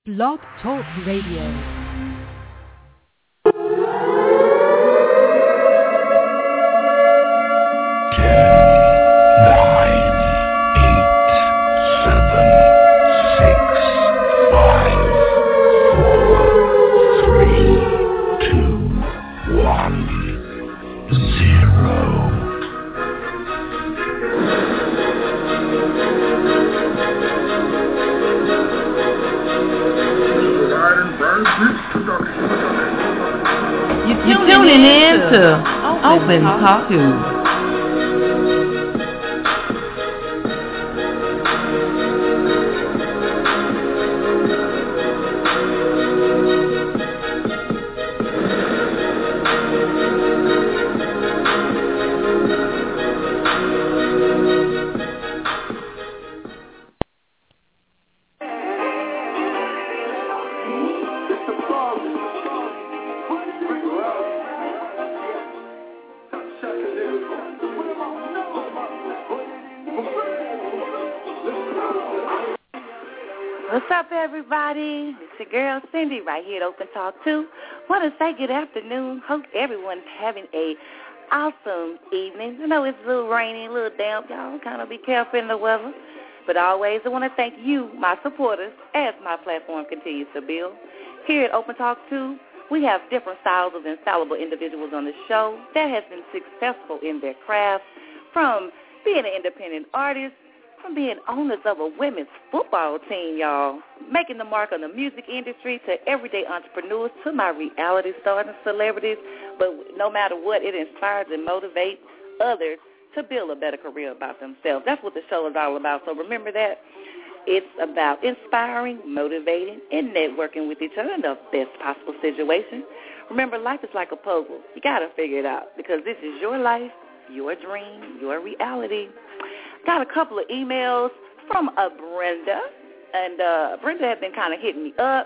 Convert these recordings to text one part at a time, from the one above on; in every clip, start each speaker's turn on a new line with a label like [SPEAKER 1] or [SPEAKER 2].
[SPEAKER 1] Blog Talk Radio.
[SPEAKER 2] You're tuning in to Open Talk 2.
[SPEAKER 3] What's up, everybody? It's your girl, Cindy, right here at Open Talk 2. Want to say good afternoon. Hope everyone's having a awesome evening. I know it's a little rainy, a little damp. Y'all kind of be careful in the weather. But always, I want to thank you, my supporters, as my platform continues to build. Here at Open Talk 2, we have different styles of infallible individuals on the show that has been successful in their craft, from being an independent artist, from being owners of a women's football team, y'all, making the mark on the music industry, to everyday entrepreneurs, to my reality stars and celebrities. But no matter what, it inspires and motivates others to build a better career about themselves. That's what the show is all about. So remember that. It's about inspiring, motivating, and networking with each other in the best possible situation. Remember, life is like a puzzle. You got to figure it out, because this is your life, your dream, your reality. Got a couple of emails from Brenda, and Brenda has been kind of hitting me up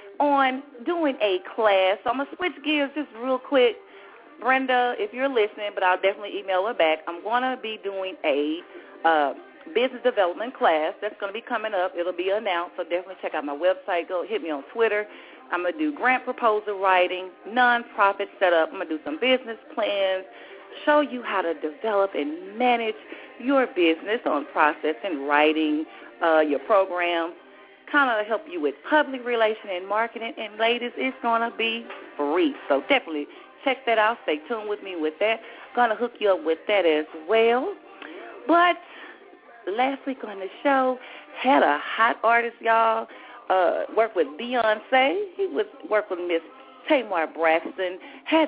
[SPEAKER 3] on doing a class. So I'm going to switch gears just real quick. Brenda, if you're listening, but I'll definitely email her back, I'm going to be doing a business development class that's going to be coming up. It'll be announced, so definitely check out my website. Go hit me on Twitter. I'm going to do grant proposal writing, nonprofit setup. I'm going to do some business plans, show you how to develop and manage your business on process and writing your programs, kind of help you with public relation and marketing. And, ladies, it's going to be free. So definitely check that out. Stay tuned with me with that. Going to hook you up with that as well. But last week on the show, had a hot artist, y'all, worked with Beyonce. He was worked with Miss Tamar Braxton, had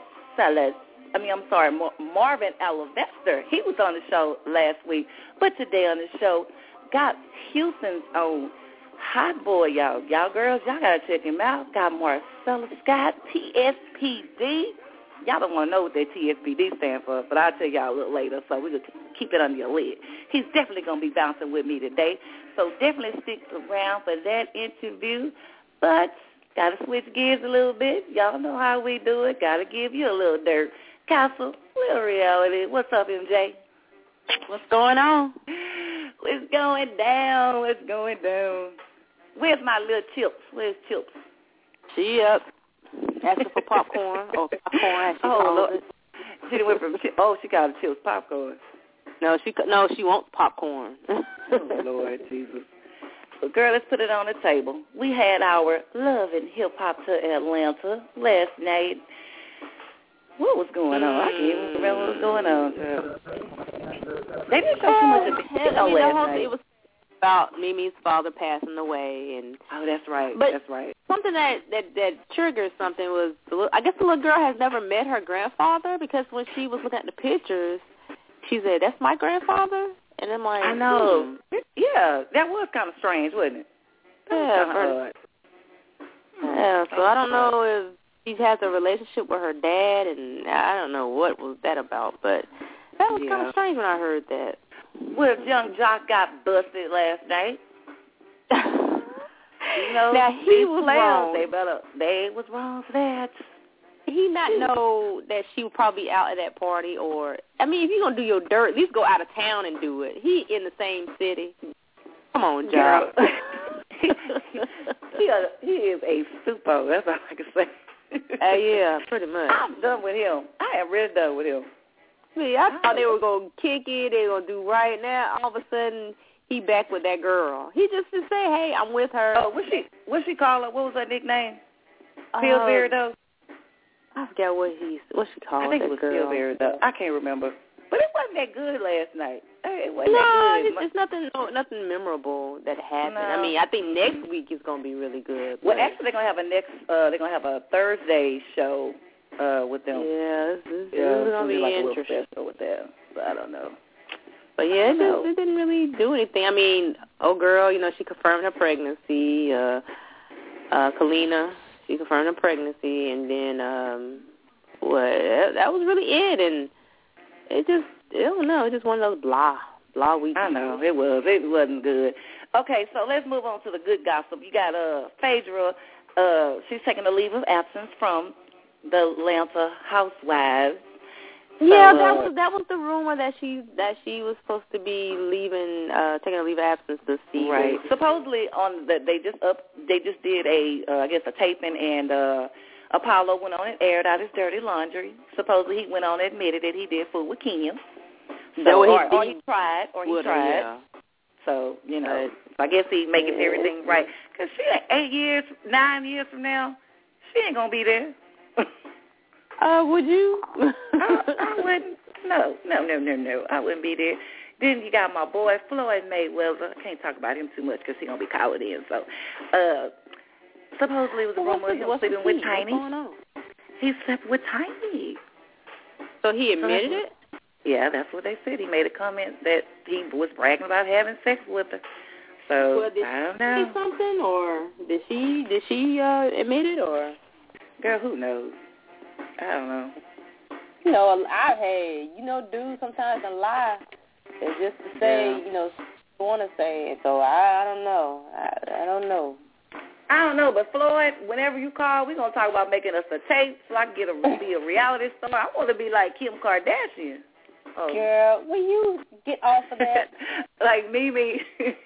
[SPEAKER 3] Marvin Alavester. He was on the show last week. But today on the show, got Houston's own hot boy, y'all. Y'all girls, y'all got to check him out. Got Marcella Scott, TSPD. Y'all don't want to know what that TSPD stands for, but I'll tell y'all a little later, so we can keep it under your lid. He's definitely going to be bouncing with me today, so definitely stick around for that interview. But got to switch gears a little bit. Y'all know how we do it. Got to give you a little dirt. Castle, little reality. What's up, MJ?
[SPEAKER 4] What's going on?
[SPEAKER 3] What's going down? What's going down? Where's my little Chips? Where's Chips?
[SPEAKER 4] She up. Asking for popcorn. Or popcorn, as she calls it.
[SPEAKER 3] She went from she got a Chips popcorn.
[SPEAKER 4] No, she wants popcorn.
[SPEAKER 3] Oh, Lord Jesus. Well, girl, let's put it on the table. We had our Love and Hip Hop to Atlanta last night. What was going on? I can't even remember what was going on, girl. They didn't show too much of the last night.
[SPEAKER 4] It was about Mimi's father passing away, and
[SPEAKER 3] that's right.
[SPEAKER 4] But
[SPEAKER 3] that's right.
[SPEAKER 4] Something that triggered something was, I guess the little girl has never met her grandfather, because when she was looking at the pictures, she said, "That's my grandfather," and I'm like,
[SPEAKER 3] I know. Yeah, that was kind of strange, wasn't it?
[SPEAKER 4] Yeah, so I don't know if she has a relationship with her dad, and I don't know what was that about, but that was kind of strange when I heard that.
[SPEAKER 3] Well, young Jock got busted last night.
[SPEAKER 4] Now he was wrong.
[SPEAKER 3] They was wrong for that.
[SPEAKER 4] He not know that she was probably out at that party, or if you're gonna do your dirt, at least go out of town and do it. He in the same city. Come on, Jock.
[SPEAKER 3] he is a super. That's all I can say.
[SPEAKER 4] Yeah, pretty much.
[SPEAKER 3] I'm done with him. I am really done with him.
[SPEAKER 4] See, I thought they were going to kick it, they were going to do right now. All of a sudden, he back with that girl. He just to say, hey, I'm with her.
[SPEAKER 3] Oh, what's she call her? What was her nickname? Pillsbury, though?
[SPEAKER 4] I forgot what she called
[SPEAKER 3] I think
[SPEAKER 4] that
[SPEAKER 3] it was
[SPEAKER 4] girl.
[SPEAKER 3] Pillsbury, though. I can't remember. But it wasn't that good last night. It wasn't that good.
[SPEAKER 4] It's nothing memorable that happened.
[SPEAKER 3] No.
[SPEAKER 4] I mean, I think next week is going to be really good.
[SPEAKER 3] Well, actually, they're gonna have a Thursday show with them.
[SPEAKER 4] Yeah, this is gonna be
[SPEAKER 3] like
[SPEAKER 4] interesting
[SPEAKER 3] a little with them. So I don't know.
[SPEAKER 4] But yeah, it didn't really do anything. I mean, girl, she confirmed her pregnancy. Kalina, she confirmed her pregnancy, and then that was really it. And it just, I don't know, it just one of those blah weeks.
[SPEAKER 3] I know it wasn't good. Okay, so let's move on to the good gossip. You got Phaedra. She's taking a leave of absence from the Atlanta Housewives.
[SPEAKER 4] Yeah, that was the rumor that she was supposed to be leaving, taking a leave of absence this season.
[SPEAKER 3] Right. Supposedly they just did a taping, and Apollo went on and aired out his dirty laundry. Supposedly he went on and admitted that he did fool with Kim. So, or he tried.
[SPEAKER 4] Yeah.
[SPEAKER 3] So, I guess he's making everything right. Because 9 years from now, she ain't going to be there.
[SPEAKER 4] Would you?
[SPEAKER 3] I wouldn't. No. I wouldn't be there. Then you got my boy, Floyd Mayweather. I can't talk about him too much because he's going to be called in. So, supposedly it was a rumor of him sleeping with Tiny.
[SPEAKER 4] What's going on?
[SPEAKER 3] He slept with Tiny.
[SPEAKER 4] So he admitted it?
[SPEAKER 3] Yeah, that's what they said. He made a comment that he was bragging about having sex with her. So,
[SPEAKER 4] well,
[SPEAKER 3] I don't know.
[SPEAKER 4] Did she say something, or did she admit it, or?
[SPEAKER 3] Girl, who knows? I don't know.
[SPEAKER 4] Dudes sometimes can lie. It's just to say, want to say it. So I don't know. I don't know.
[SPEAKER 3] I don't know, but Floyd, whenever you call, we're going to talk about making us a tape so I can be a reality star. I want to be like Kim Kardashian. Oh.
[SPEAKER 4] Girl, will you get off of that?
[SPEAKER 3] Like Mimi.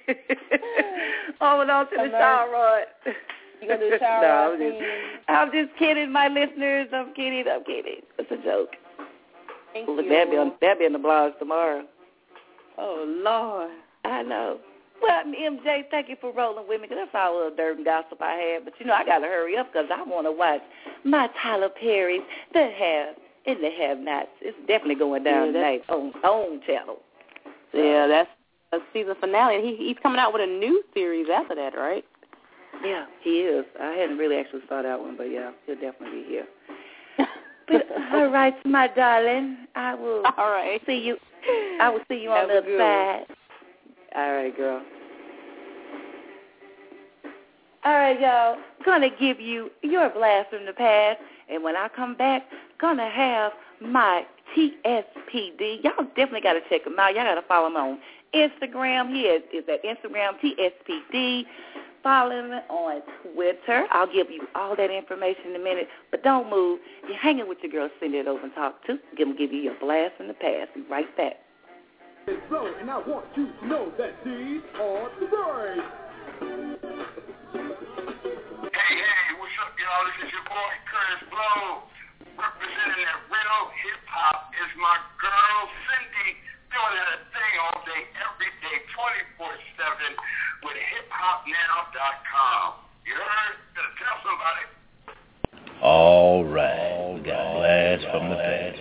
[SPEAKER 3] Over on to the shower rod.
[SPEAKER 4] You going to do the shower rod?
[SPEAKER 3] I'm just kidding, my listeners. I'm kidding. It's a joke.
[SPEAKER 4] Thank
[SPEAKER 3] Look,
[SPEAKER 4] you.
[SPEAKER 3] that'll be in the blogs tomorrow.
[SPEAKER 4] Oh, Lord.
[SPEAKER 3] I know. Well, MJ, thank you for rolling with me, because that's all the dirt and gossip I had. But, I got to hurry up because I want to watch my Tyler Perry's The Have and the Have-Nots. It's definitely going down tonight on channel. So.
[SPEAKER 4] Yeah, that's a season finale. He's coming out with a new series after that, right?
[SPEAKER 3] Yeah, he is. I hadn't really actually saw that one, but, yeah, he'll definitely be here. But, all right, my darling, I will see you. I will see you on the other side. All right, girl. All right, y'all. Gonna give you your blast from the past, and when I come back, gonna have my TSPD. Y'all definitely got to check him out. Y'all got to follow him on Instagram. He is at Instagram TSPD. Follow him on Twitter. I'll give you all that information in a minute, but don't move. You're hanging with your girl Cindy at Open Talk 2. Give you your blast from the past. Be right back.
[SPEAKER 5] It's Blow, and I want you to know that these are the birds.
[SPEAKER 6] Hey, what's up, y'all? This is your boy, Curtis Blow, representing that real hip-hop is my girl, Cindy, doing that thing all day, every day, 24/7 with hiphopnow.com. You heard? Better tell somebody.
[SPEAKER 7] All right. We got blast from the past.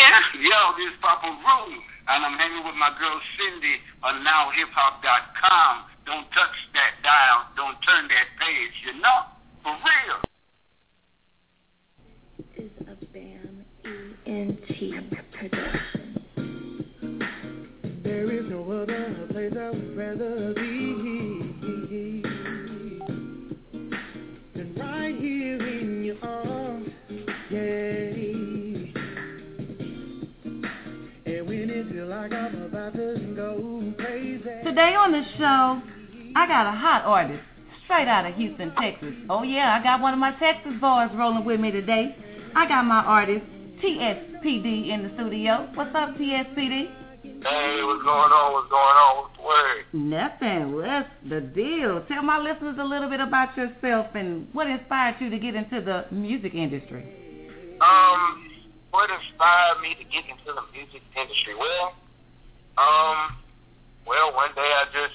[SPEAKER 6] Yo, this is Papa Roo, and I'm hanging with my girl Cindy on NowHipHop.com. Don't touch that dial. Don't turn that page. You know? For real.
[SPEAKER 8] Is a BAM ENT production.
[SPEAKER 5] There is no other place I would rather be than right here in your arms, yeah. And when it feels like I'm about to go crazy.
[SPEAKER 2] Today on the show, I got a hot artist straight out of Houston, Texas. Oh yeah, I got one of my Texas boys rolling with me today. I got my artist, TSPD, in the studio. What's up, TSPD?
[SPEAKER 6] Hey, what's going on? What's the word?
[SPEAKER 2] Nothing. What's the deal? Tell my listeners a little bit about yourself and what inspired you to get into the music industry.
[SPEAKER 6] What inspired me to get into the music industry? Well, one day I just,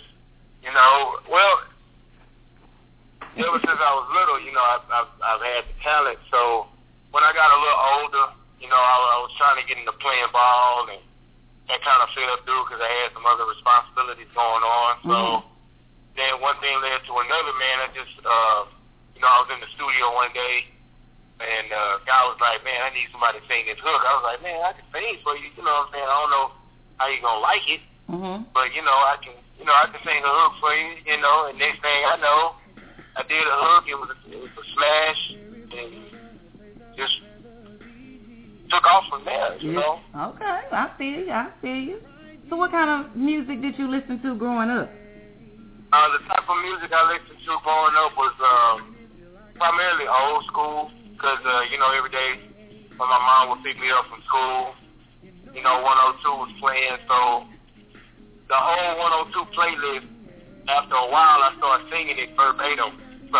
[SPEAKER 6] ever since I was little, I've had the talent. So when I got a little older, I was trying to get into playing ball and that kind of fell through because I had some other responsibilities going on. So then one thing led to another, man. I just, I was in the studio one day and guy was like, man, I need somebody to sing this hook. I was like, man, I can sing for you. You know what I'm saying? I don't know how you going to like it, but, I can sing a hook for you, and next thing I know, I did a hook. It was a smash and just took off from there, you know?
[SPEAKER 2] Okay, I feel you. So what kind of music did you listen to growing up?
[SPEAKER 6] The type of music I listened to growing up was primarily old school, because, every day when my mom would pick me up from school, 102 was playing, so the whole 102 playlist, after a while, I started singing it verbatim.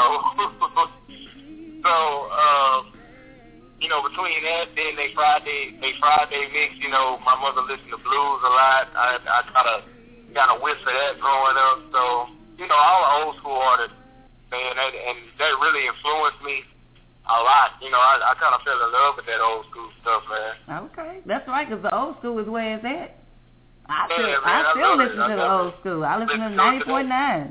[SPEAKER 6] Between that, then they Friday mix, my mother listened to blues a lot. I got a whiff of that growing up. So, all the old school artists, man, and that really influenced me a lot. I kind of fell in love with that old school stuff, man.
[SPEAKER 2] Okay, that's right, because the old school is where it's at. I still listen to the old school. I listen to 90.9.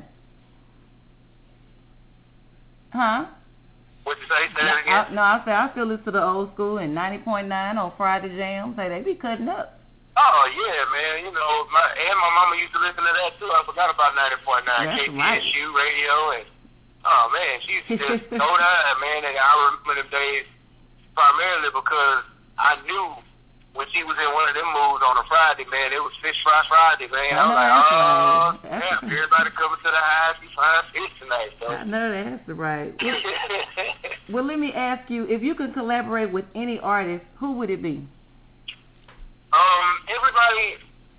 [SPEAKER 2] Huh?
[SPEAKER 6] What you say? Say that again?
[SPEAKER 2] I still listen to the old school and 90.9 on Friday jams. Hey, they be cutting up.
[SPEAKER 6] Oh, yeah, man. My mama used to listen to that, too. I forgot about 90.9 KPSU radio. And, oh, man, she used to just go down, man. And I remember them days primarily because I knew when she was in one of them moves on a Friday, man, it was Fish Fry Friday, man. I was like, damn, everybody coming to the house, we find fish tonight, though.
[SPEAKER 2] I know that's right. Well, let me ask you, if you could collaborate with any artist, who would it be?
[SPEAKER 6] Everybody,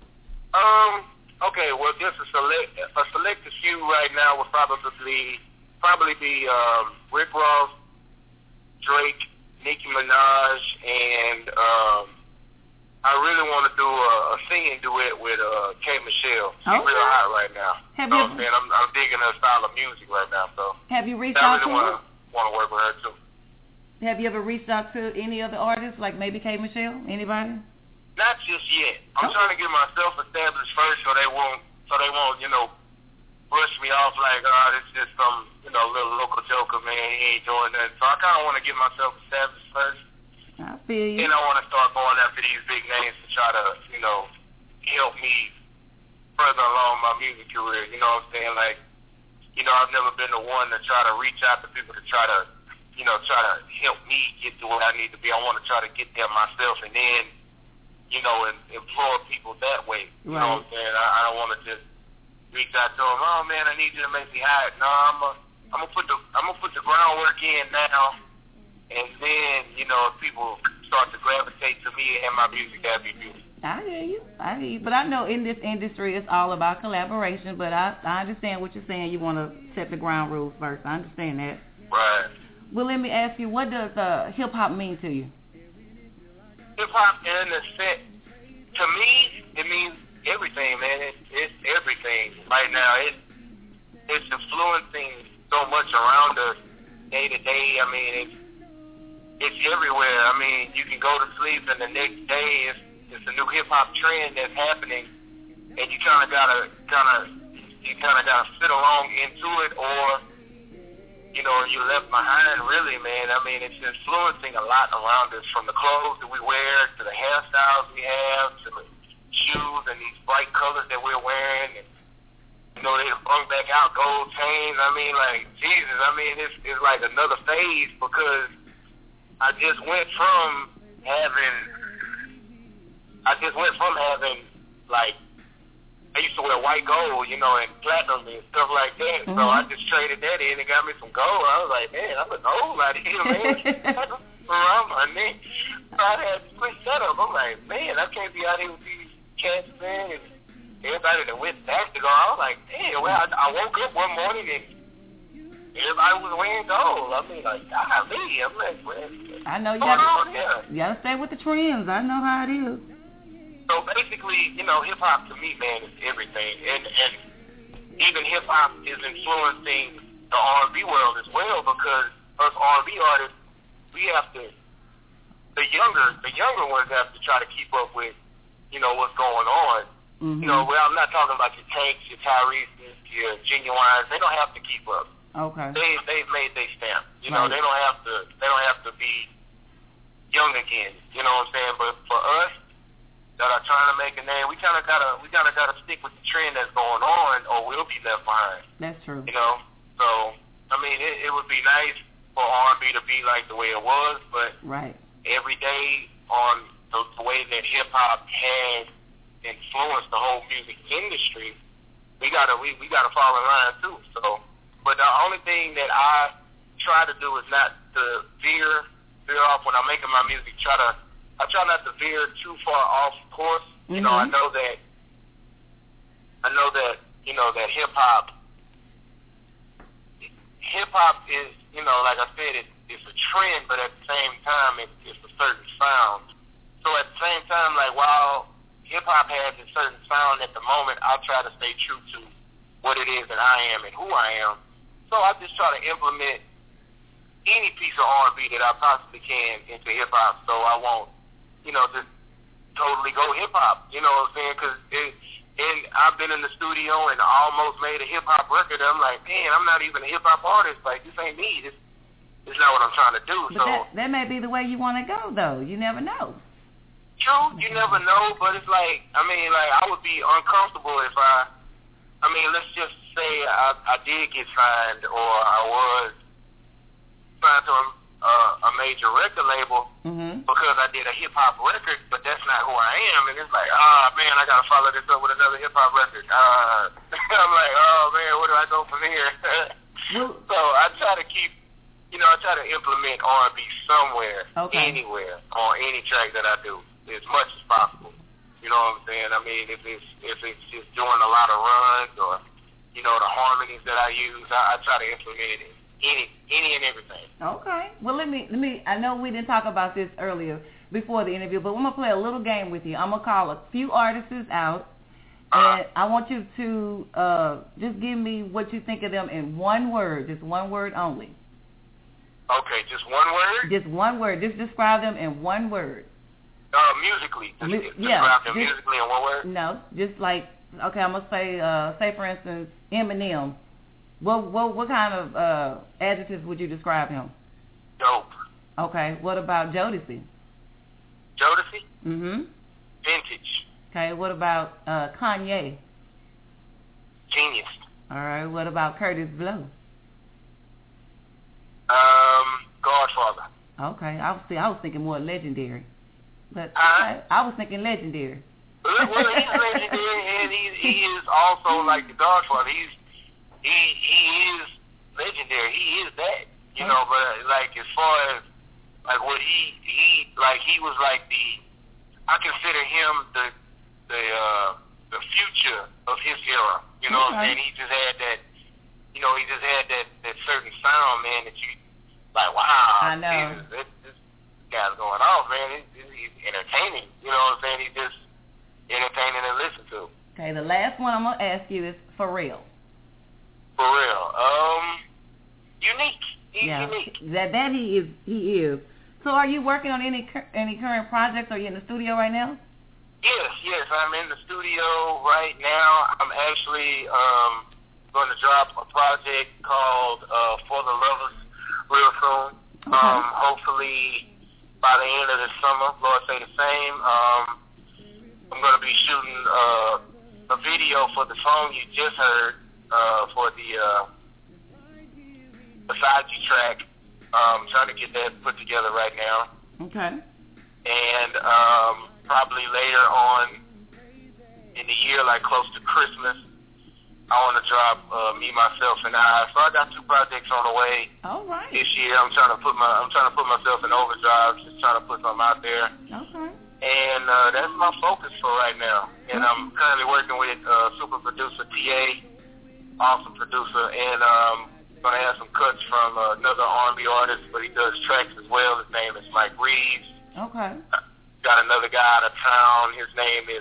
[SPEAKER 6] okay, well, just a selected few right now would probably be Rick Ross, Drake, Nicki Minaj, and I really want to do a singing duet with K. Michelle. She's real hot right now. I'm digging her style of music right now. So
[SPEAKER 2] have you reached out to her?
[SPEAKER 6] I really want to work with her too.
[SPEAKER 2] Have you ever reached out to any other artists, like maybe K. Michelle? Anybody?
[SPEAKER 6] Not just yet. I'm trying to get myself established first, so they won't, brush me off like, it's just some, little local joker, man. He ain't doing nothing. So I kind of want to get myself established first.
[SPEAKER 2] I feel you.
[SPEAKER 6] Then I want to start going after these big names to try to, help me further along my music career. You know what I'm saying? Like, I've never been the one to try to reach out to people to try to help me get to where I need to be. I want to try to get there myself and then, and employ people that way. You know what I'm saying? I don't want to just reach out to them. Oh man, I need you to make me hot. No, I'm gonna put the groundwork in now. And then, if people start to gravitate to me and my music, that'd be beautiful.
[SPEAKER 2] I hear you. But I know in this industry it's all about collaboration, but I understand what you're saying. You want to set the ground rules first. I understand that.
[SPEAKER 6] Right.
[SPEAKER 2] Well, let me ask you, what does hip-hop mean to you?
[SPEAKER 6] Hip-hop, in a sense, to me, it means everything, man. It's everything right now. It's influencing so much around us day to day. I mean, it's everywhere. I mean, you can go to sleep and the next day it's a new hip hop trend that's happening, and you kind of gotta sit along into it, or you're left behind. Really, man. I mean, it's influencing a lot around us, from the clothes that we wear to the hairstyles we have to the shoes and these bright colors that we're wearing. And, they bring back out gold chains. I mean, like, Jesus. I mean, it's like another phase, because I just went from having like, I used to wear white gold, and platinum and stuff like that. So I just traded that in and got me some gold. I was like, man, I'm a gold out here, man. Around my neck. So I had to switch that up. I'm like, man, I can't be out here with these cats, man, and everybody that went back to go. I was like, damn, well, I woke up one morning and everybody was wearing gold. I mean, like, golly. I'm like, well,
[SPEAKER 2] I know you gotta stay with the trends. I know how it is.
[SPEAKER 6] So basically, hip-hop to me, man, is everything. And even hip-hop is influencing the R&B world as well, because us R&B artists, we have to, the younger ones have to try to keep up with, what's going on.
[SPEAKER 2] Mm-hmm.
[SPEAKER 6] Well, I'm not talking about your Tanks, your Tyrese's, your Genuines. They don't have to keep up.
[SPEAKER 2] Okay.
[SPEAKER 6] They've made their stamp.
[SPEAKER 2] Right.
[SPEAKER 6] They don't have to be young again. You know what I'm saying? But for us that are trying to make a name, we kind of gotta stick with the trend that's going on, or we'll be left behind.
[SPEAKER 2] That's true.
[SPEAKER 6] So I mean, it would be nice for R&B to be like the way it was, but
[SPEAKER 2] right.
[SPEAKER 6] Every day on the way that hip hop has influenced the whole music industry, we gotta fall in line too. So, but the only thing that I try to do is not to veer off when I'm making my music. I try not to veer too far off course.
[SPEAKER 2] Mm-hmm.
[SPEAKER 6] I know that that hip hop is, like I said, it's a trend, but at the same time it's a certain sound. So at the same time, like, while hip hop has a certain sound at the moment, I'll try to stay true to what it is that I am and who I am. So I just try to implement any piece of R&B that I possibly can into hip hop, so I won't, just totally go hip hop. You know what I'm saying? Because and I've been in the studio and almost made a hip hop record. And I'm like, man, I'm not even a hip hop artist. Like, this ain't me. This is not what I'm trying to do.
[SPEAKER 2] But so that may be the way you want to go, though. You never know.
[SPEAKER 6] True, you never know, but it's like, I would be uncomfortable if let's just say I did get signed, or I was signed to a major record label because I did a hip-hop record, but that's not who I am, and it's like, man, I got to follow this up with another hip-hop record. I'm like, oh, man, where do I go from here? So I try to keep, I try to implement R&B somewhere, anywhere, on any track that I do, as much as possible. You know what I'm saying? I mean, if it's just doing a lot of runs, or, the harmonies that I use, I try to implement it in any and everything.
[SPEAKER 2] Okay. Well, let me, I know we didn't talk about this earlier before the interview, but I'm going to play a little game with you. I'm going to call a few artists out, and I want you to just give me what you think of them in one word, just one word only.
[SPEAKER 6] Okay, just one word?
[SPEAKER 2] Just one word. Just describe them in one word.
[SPEAKER 6] Musically. Describe them musically in one word?
[SPEAKER 2] No, just like, okay, I'm going to say for instance, Eminem. What kind of adjectives would you describe him?
[SPEAKER 6] Dope.
[SPEAKER 2] Okay, what about Jodeci?
[SPEAKER 6] Jodeci?
[SPEAKER 2] Mm-hmm.
[SPEAKER 6] Vintage.
[SPEAKER 2] Okay, what about Kanye?
[SPEAKER 6] Genius.
[SPEAKER 2] All right, what about Curtis Blow?
[SPEAKER 6] Godfather.
[SPEAKER 2] Okay, I was thinking more legendary. But I was thinking legendary.
[SPEAKER 6] Well, he's legendary, and he is also like the Godfather. He is legendary. He is that, But like, as far as like what he was like I consider him the future of his era. You know what I'm saying? He just had that, that certain sound, man, that you like. Wow,
[SPEAKER 2] I know.
[SPEAKER 6] Jesus, this guy's going off, man. He's entertaining. You know what I'm saying? He's just entertaining to listen to.
[SPEAKER 2] Okay, the last one I'm gonna ask you is Pharrell.
[SPEAKER 6] Pharrell, unique. He's unique.
[SPEAKER 2] That he is. So are you working on any current projects? Are you in the studio right now?
[SPEAKER 6] Yes, I'm in the studio right now. I'm actually going to drop a project called For the Lovers real soon. Okay. Hopefully by the end of the summer, Lord say the same. I'm going to be shooting a video for the song you just heard for the Beside You track. Trying to get that put together right now. Okay. And probably later on in the year, like close to Christmas, I want to drop Me, Myself, and I. So I got 2 projects on the way.
[SPEAKER 2] All right.
[SPEAKER 6] This year, I'm trying to put myself in overdrive, just trying to put something out there.
[SPEAKER 2] Okay.
[SPEAKER 6] And that's my focus for right now. And I'm currently working with super producer TA, awesome producer, and going to have some cuts from another R&B artist, but he does tracks as well. His name is Mike Reeves.
[SPEAKER 2] Okay.
[SPEAKER 6] Got another guy out of town. His name is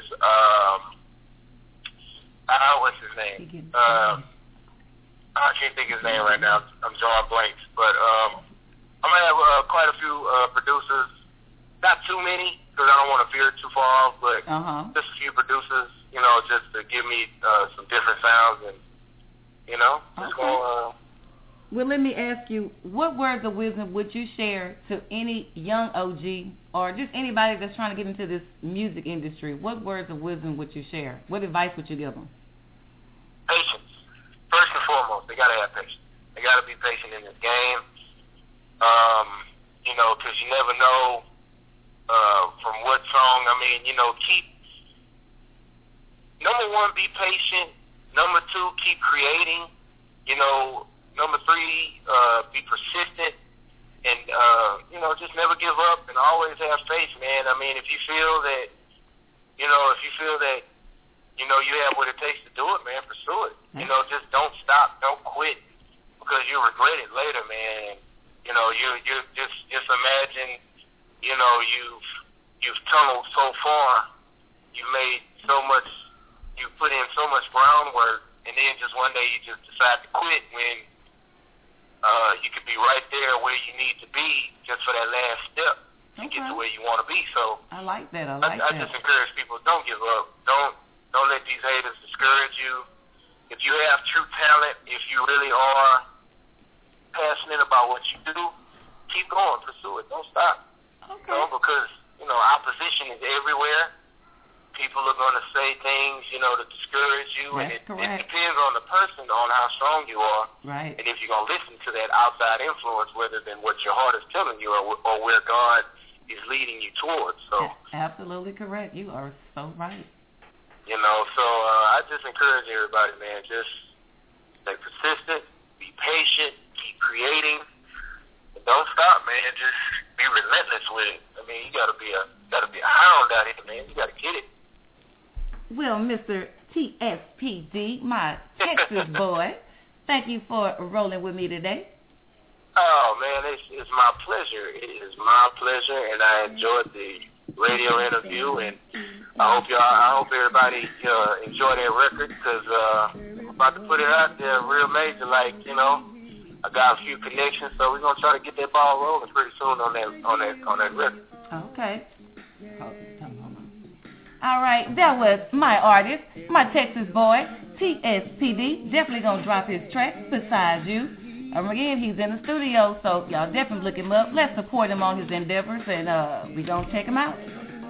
[SPEAKER 6] what's his name? I can't think of his name right now. I'm drawing blanks, but I'm gonna have quite a few producers. Not too many, because I don't want to veer too far off, but just a few producers, just to give me some different sounds and just go.
[SPEAKER 2] Well, let me ask you, what words of wisdom would you share to any young OG or just anybody that's trying to get into this music industry? What words of wisdom would you share? What advice would you give them?
[SPEAKER 6] Patience. First and foremost, they got to have patience. They got to be patient in this game, because you never know from what song. Keep, number 1, be patient. Number 2, keep creating. Number 3, be persistent, and just never give up, and always have faith, man. If you feel that, you have what it takes to do it, man, pursue it. Just don't stop, don't quit, because you'll regret it later, man. You just imagine, you've tunneled so far, you've made so much, you've put in so much groundwork, and then just one day you just decide to quit when. You could be right there where you need to be just for that last step to get to where you want to be. So
[SPEAKER 2] I like that. I
[SPEAKER 6] just encourage people, don't give up. Don't let these haters discourage you. If you have true talent, if you really are passionate about what you do, keep going, pursue it. Don't stop.
[SPEAKER 2] Okay.
[SPEAKER 6] Because opposition is everywhere. People are going to say things, to discourage you, and it depends on the person, on how strong you are,
[SPEAKER 2] right?
[SPEAKER 6] And if you're going to listen to that outside influence, rather than what your heart is telling you, or where God is leading you towards. So
[SPEAKER 2] absolutely correct. You are so right.
[SPEAKER 6] I just encourage everybody, man, just stay persistent, be patient, keep creating, and don't stop, man. Just be relentless with it. You gotta be a hound out here, man. You gotta get it.
[SPEAKER 2] Well, Mr. TSPD, my Texas boy, thank you for rolling with me today.
[SPEAKER 6] Oh, man, it's my pleasure. It is my pleasure, and I enjoyed the radio interview, and I hope everybody enjoy that record, because I'm about to put it out there real major, I got a few connections, so we're going to try to get that ball rolling pretty soon on that record.
[SPEAKER 2] Okay. All right, that was my artist, my Texas boy, TSPD. Definitely going to drop his track, Beside You. Again, he's in the studio, so y'all definitely look him up. Let's support him on his endeavors, and we're going to check him out.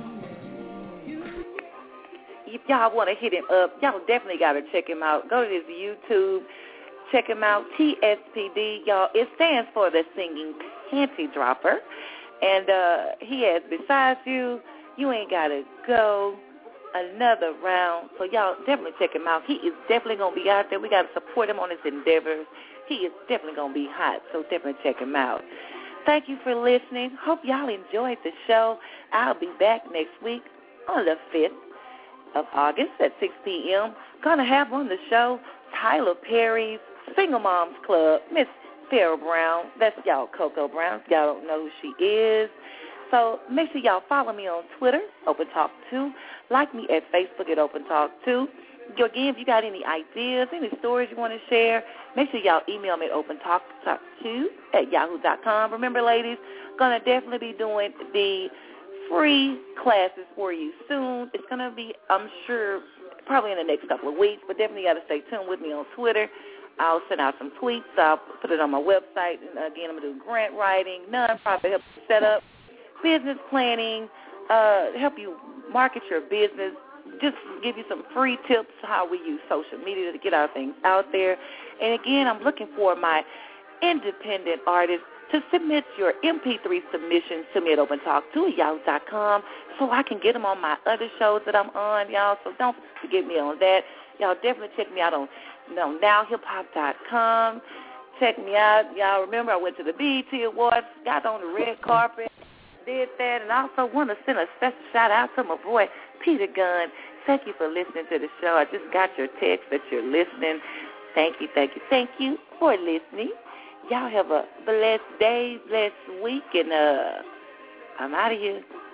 [SPEAKER 3] If y'all want to hit him up, y'all definitely got to check him out. Go to his YouTube. Check him out, TSPD, y'all. It stands for the Singing Panty Dropper. And he has Besides You, You Ain't Gotta Go, Another Round. So y'all definitely check him out. He is definitely going to be out there. We got to support him on his endeavors. He is definitely going to be hot, so definitely check him out. Thank you for listening. Hope y'all enjoyed the show. I'll be back next week on the 5th of August at 6 p.m. Going to have on the show Tyler Perry's Single Moms Club, Miss Farrah Brown. That's y'all Coco Brown. Y'all don't know who she is. So make sure y'all follow me on Twitter, Open Talk 2. Like me at Facebook at Open Talk 2. Again, if you got any ideas, any stories you want to share, make sure y'all email me at opentalk2@yahoo.com. Remember, ladies, going to definitely be doing the free classes for you soon. It's going to be, I'm sure, probably in the next couple of weeks, but definitely got to stay tuned with me on Twitter. I'll send out some tweets. I'll put it on my website. And again, I'm going to do grant writing, nonprofit help you set up, business planning, help you market your business, just give you some free tips how we use social media to get our things out there. And again, I'm looking for my independent artists to submit your MP3 submissions to me at opentalk2@yahoo.com so I can get them on my other shows that I'm on, y'all. So don't forget me on that. Y'all definitely check me out on nowhiphop.com. Check me out. Y'all remember I went to the BET Awards, got on the red carpet, did that, and I also want to send a special shout-out to my boy, Peter Gunn. Thank you for listening to the show. I just got your text that you're listening. Thank you for listening. Y'all have a blessed day, blessed week, and I'm out of here.